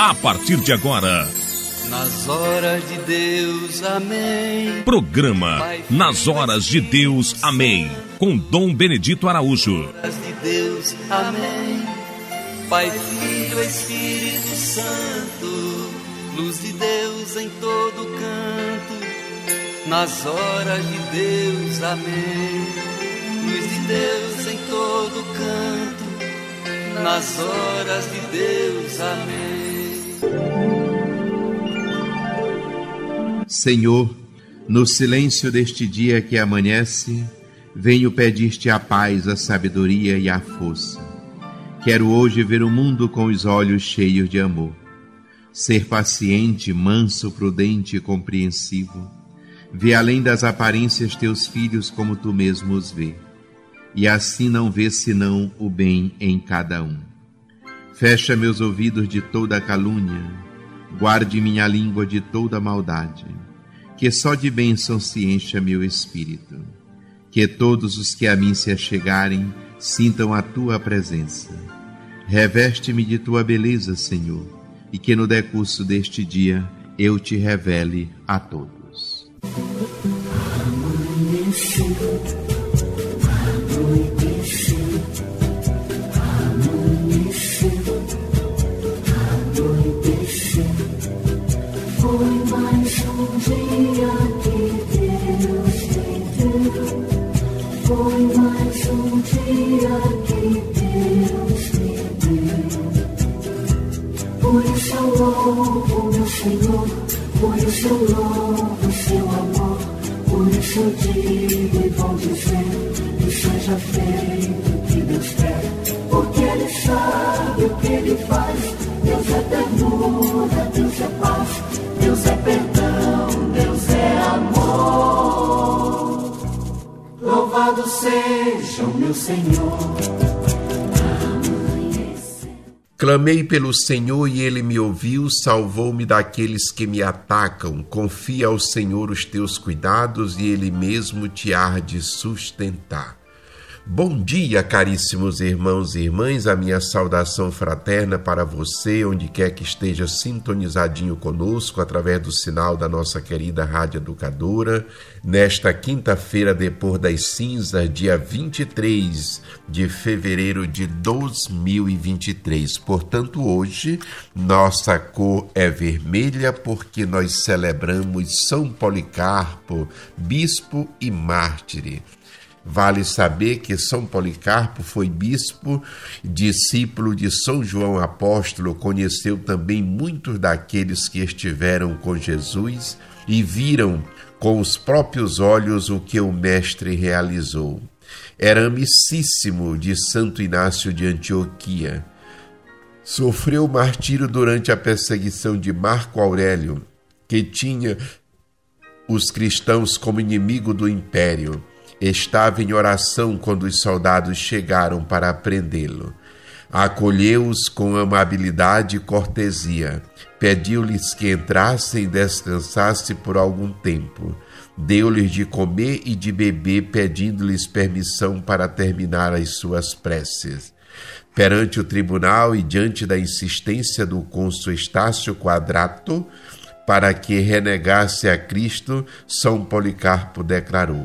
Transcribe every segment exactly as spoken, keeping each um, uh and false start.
a partir de agora. Nas horas de Deus, amém. Programa Nas Horas de Deus, amém. Com Dom Benedito Araújo. Nas horas de Deus, amém. Pai, Filho, Espírito Santo, luz de Deus em todo canto. Nas horas de Deus, amém. Luz de Deus em todo canto. Nas horas de Deus, amém. Senhor, no silêncio deste dia que amanhece, venho pedir-te a paz, a sabedoria e a força. Quero hoje ver o mundo com os olhos cheios de amor. Ser paciente, manso, prudente e compreensivo. Ver além das aparências teus filhos como tu mesmo os vê. E assim não ver senão o bem em cada um. Fecha meus ouvidos de toda calúnia. Guarde minha língua de toda maldade. Que só de bênção se encha meu espírito. Que todos os que a mim se achegarem sintam a tua presença. Reveste-me de tua beleza, Senhor, e que no decurso deste dia eu te revele a todos. Amanheceu, anoiteceu, amanheceu, anoiteceu. Foi mais um dia que Deus me deu. Foi mais um dia que Deus me deu. Por isso eu louvo meu Senhor, por isso eu louvo seu amor. Por isso eu digo e vou dizer que seja feito o que Deus quer. Porque Ele sabe o que Ele faz. Deus é ternura, Deus é paz. Deus é perdão, Deus é amor. Louvado seja o meu Senhor. Clamei pelo Senhor e Ele me ouviu, salvou-me daqueles que me atacam. Confia ao Senhor os teus cuidados e Ele mesmo te há de sustentar. Bom dia, caríssimos irmãos e irmãs, a minha saudação fraterna para você, onde quer que esteja sintonizadinho conosco, através do sinal da nossa querida Rádio Educadora, nesta quinta-feira depois das cinzas, dia vinte e três de fevereiro de dois mil e vinte e três. Portanto, hoje, nossa cor é vermelha porque nós celebramos São Policarpo, bispo e mártire. Vale saber que São Policarpo foi bispo, discípulo de São João Apóstolo, conheceu também muitos daqueles que estiveram com Jesus e viram com os próprios olhos o que o Mestre realizou. Era amicíssimo de Santo Inácio de Antioquia. Sofreu martírio durante a perseguição de Marco Aurélio, que tinha os cristãos como inimigo do império. Estava em oração quando os soldados chegaram para prendê-lo. Acolheu-os com amabilidade e cortesia. Pediu-lhes que entrassem e descansassem por algum tempo. Deu-lhes de comer e de beber, pedindo-lhes permissão para terminar as suas preces. Perante o tribunal e diante da insistência do cônsul Estácio Quadrato para que renegasse a Cristo, São Policarpo declarou: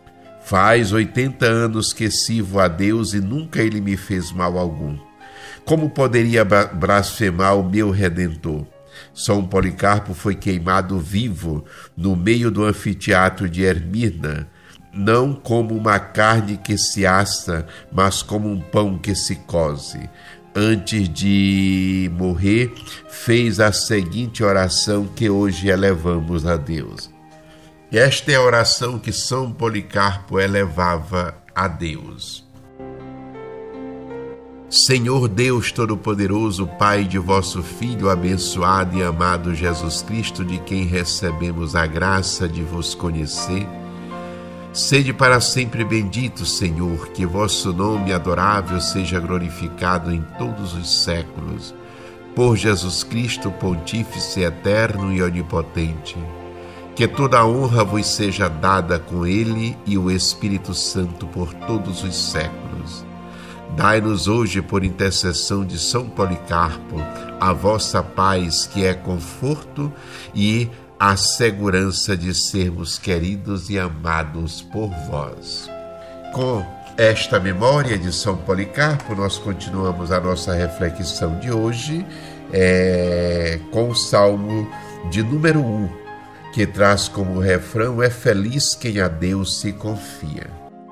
faz oitenta anos que sirvo a Deus e nunca Ele me fez mal algum. Como poderia blasfemar o meu Redentor? São Policarpo foi queimado vivo no meio do anfiteatro de Hermina, não como uma carne que se assa, mas como um pão que se coze. Antes de morrer, fez a seguinte oração que hoje elevamos a Deus. Esta é a oração que São Policarpo elevava a Deus. Senhor Deus Todo-Poderoso, Pai de vosso Filho abençoado e amado Jesus Cristo, de quem recebemos a graça de vos conhecer, sede para sempre bendito, Senhor, que vosso nome adorável seja glorificado em todos os séculos. Por Jesus Cristo, Pontífice eterno e onipotente, que toda a honra vos seja dada com Ele e o Espírito Santo por todos os séculos. Dai-nos hoje, por intercessão de São Policarpo, a vossa paz, que é conforto e a segurança de sermos queridos e amados por vós. Com esta memória de São Policarpo, nós continuamos a nossa reflexão de hoje é, com o Salmo de número um, que traz como refrão: é feliz quem a Deus se confia.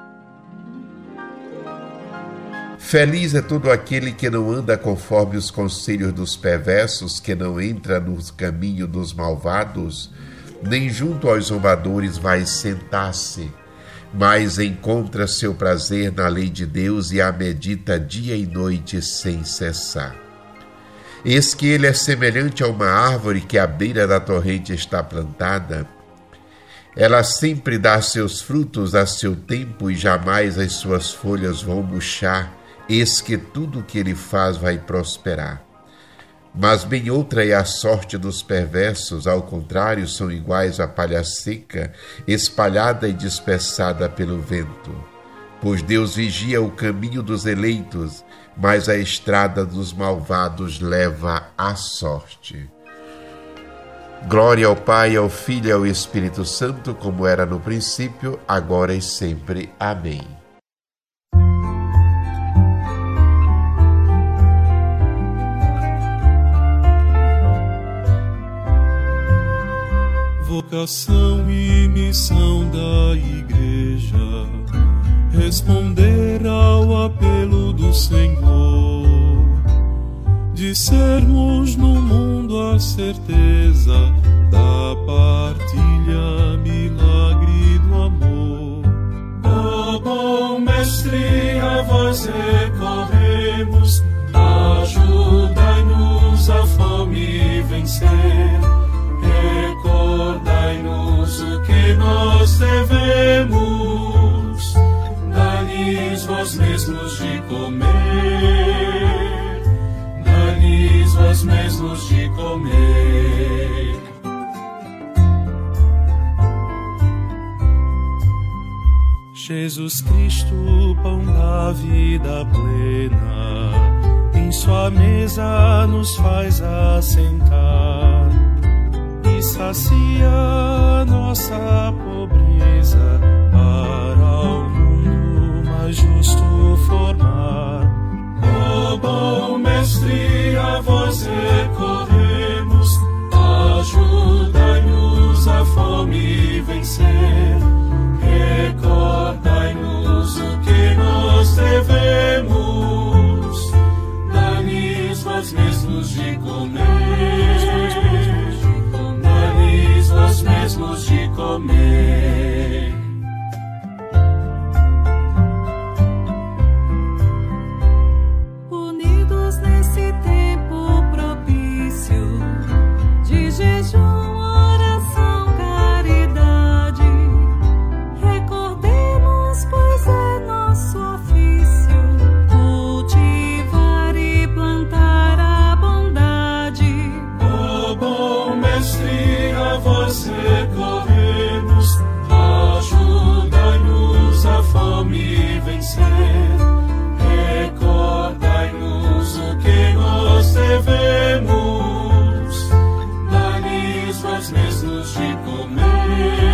Feliz é todo aquele que não anda conforme os conselhos dos perversos, que não entra no caminho dos malvados, nem junto aos zombadores vai sentar-se, mas encontra seu prazer na lei de Deus e a medita dia e noite sem cessar. Eis que ele é semelhante a uma árvore que à beira da torrente está plantada. Ela sempre dá seus frutos a seu tempo e jamais as suas folhas vão murchar. Eis que tudo o que ele faz vai prosperar. Mas bem outra é a sorte dos perversos, ao contrário, são iguais à palha seca, espalhada e dispersada pelo vento. Pois Deus vigia o caminho dos eleitos, mas a estrada dos malvados leva à sorte. Glória ao Pai, ao Filho e ao Espírito Santo, como era no princípio, agora e sempre. Amém. Vocação e missão da Igreja, responder ao apelo do Senhor, de sermos no mundo a certeza da partilha, milagre do amor. Ó bom Mestre, a vós recorremos, ajudai-nos a fome vencer. Recordai-nos o que nós devemos, dai-lhes vós mesmos de comer, dai-lhes vós mesmos de comer. Jesus Cristo, pão da vida plena, em sua mesa nos faz assentar e sacia nossa pobreza, para o mundo mais justo formar. Ó bom Mestre, a vós recorremos, ajudai-nos a fome vencer. Recordai-nos o que nós devemos, dai-lhes vós mesmos de comer, dai-lhes vós mesmos de comer. Unidos nesse tempo propício de jejum, oração, caridade, recordemos, pois é nosso ofício, cultivar e plantar a bondade. Ó bom Mestre, a vós recorremos, ajudai-nos a fome vencer. Recordai-nos o que nós devemos, dai-lhes vós mesmos de comer,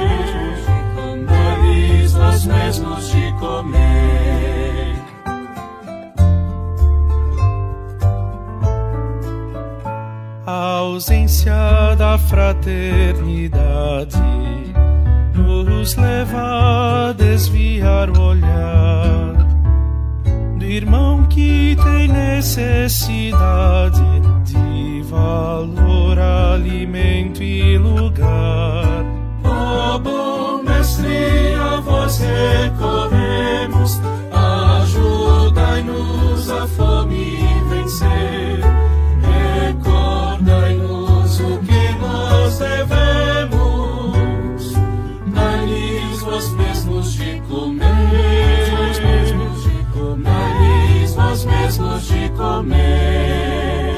dai-lhes vós mesmos de comer. A ausência da fraternidade nos leva a desviar o olhar do irmão que tem necessidade de valor, alimento e lugar. Ó bom Mestre, a vós recorremos, ajudai-nos a fome vencer. Recordai-nos o que nós devemos, dai-lhes vós mesmos de comer, dai-lhes vós mesmos de comer.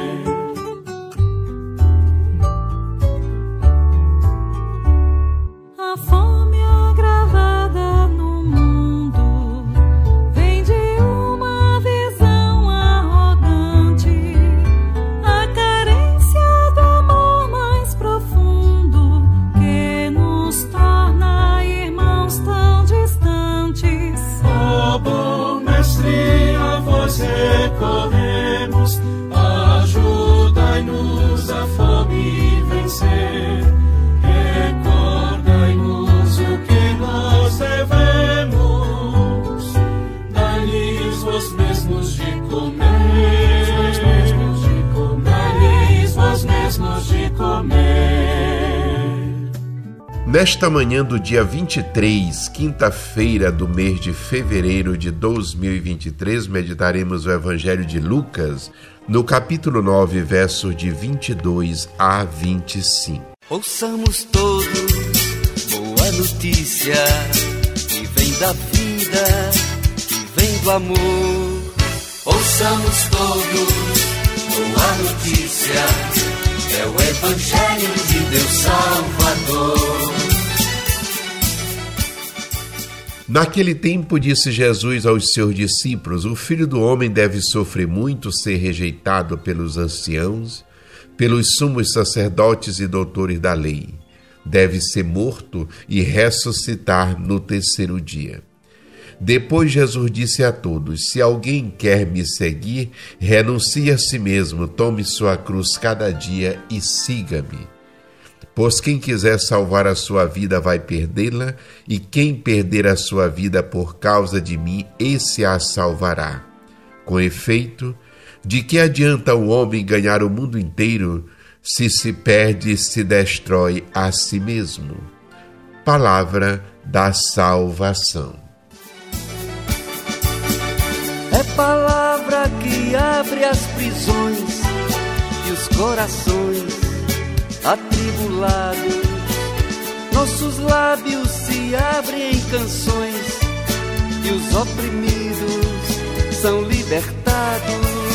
A fome agravada no mundo vem de uma Nesta manhã do dia vinte e três, quinta-feira do mês de fevereiro de dois mil e vinte e três, meditaremos o Evangelho de Lucas, no capítulo nove, versos de vinte e dois a vinte e cinco. Ouçamos todos boa notícia, que vem da vida, que vem do amor. Ouçamos todos boa notícia, é o Evangelho de Deus Salvador. Naquele tempo disse Jesus aos seus discípulos: o Filho do Homem deve sofrer muito, ser rejeitado pelos anciãos, pelos sumos sacerdotes e doutores da lei. Deve ser morto e ressuscitar no terceiro dia. Depois Jesus disse a todos: se alguém quer me seguir, renuncie a si mesmo, tome sua cruz cada dia e siga-me. Pois quem quiser salvar a sua vida vai perdê-la, e quem perder a sua vida por causa de mim, esse a salvará. Com efeito, de que adianta o homem ganhar o mundo inteiro, se se perde e se destrói a si mesmo? Palavra da salvação. É palavra que abre as prisões e os corações atribulados. Nossos lábios se abrem em canções e os oprimidos são libertados.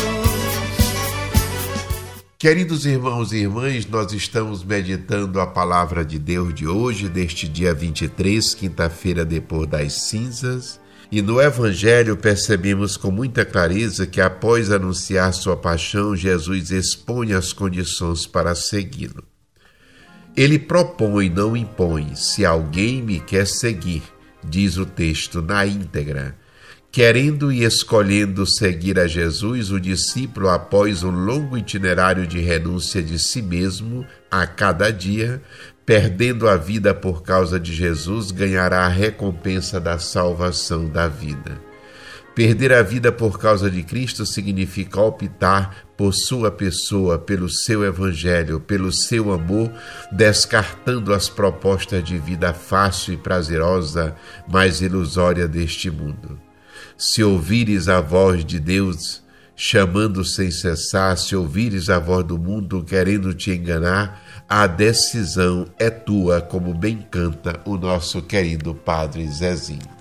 Queridos irmãos e irmãs, nós estamos meditando a palavra de Deus de hoje, deste dia vinte e três, quinta-feira depois das cinzas. E no Evangelho percebemos com muita clareza que após anunciar sua paixão, Jesus expõe as condições para segui-lo. Ele propõe, não impõe. Se alguém me quer seguir, diz o texto na íntegra. Querendo e escolhendo seguir a Jesus, o discípulo, após um longo itinerário de renúncia de si mesmo a cada dia, perdendo a vida por causa de Jesus, ganhará a recompensa da salvação da vida. Perder a vida por causa de Cristo significa optar por sua pessoa, pelo seu evangelho, pelo seu amor, descartando as propostas de vida fácil e prazerosa, mas ilusória deste mundo. Se ouvires a voz de Deus, chamando sem cessar, se ouvires a voz do mundo querendo te enganar, a decisão é tua, como bem canta o nosso querido Padre Zezinho.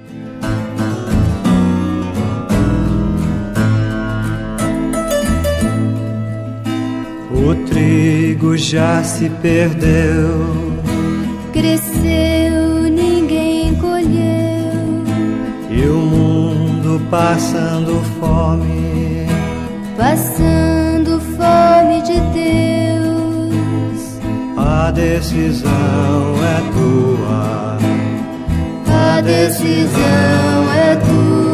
O trigo já se perdeu, Cresceu, ninguém colheu, e o mundo passando fome. passando fome de Deus. A decisão é tua, A decisão é tua.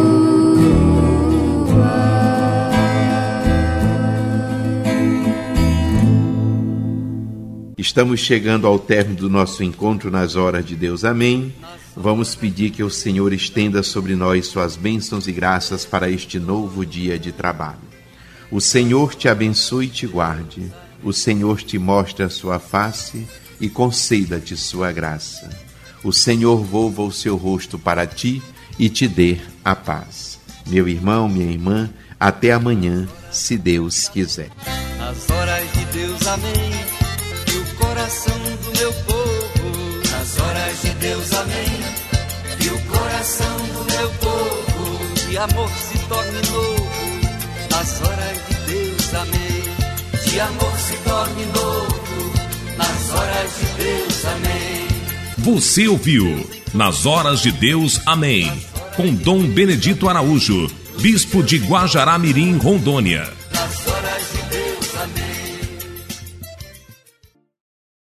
Estamos chegando ao término do nosso encontro nas horas de Deus. Amém. Vamos pedir que o Senhor estenda sobre nós suas bênçãos e graças para este novo dia de trabalho. O Senhor te abençoe e te guarde. O Senhor te mostre a sua face e conceda-te sua graça. O Senhor volva o seu rosto para ti e te dê a paz. Meu irmão, minha irmã, até amanhã, se Deus quiser. Nas horas de Deus, amém, que o coração do meu povo. Nas horas de Deus, amém, que o coração do meu povo de amor se torne novo. Nas horas de Deus, amém, de amor se torne novo. Nas horas de Deus, amém. Você ouviu Nas Horas de Deus, Amém, com Dom Benedito Araújo, Bispo de Guajará-Mirim, Rondônia.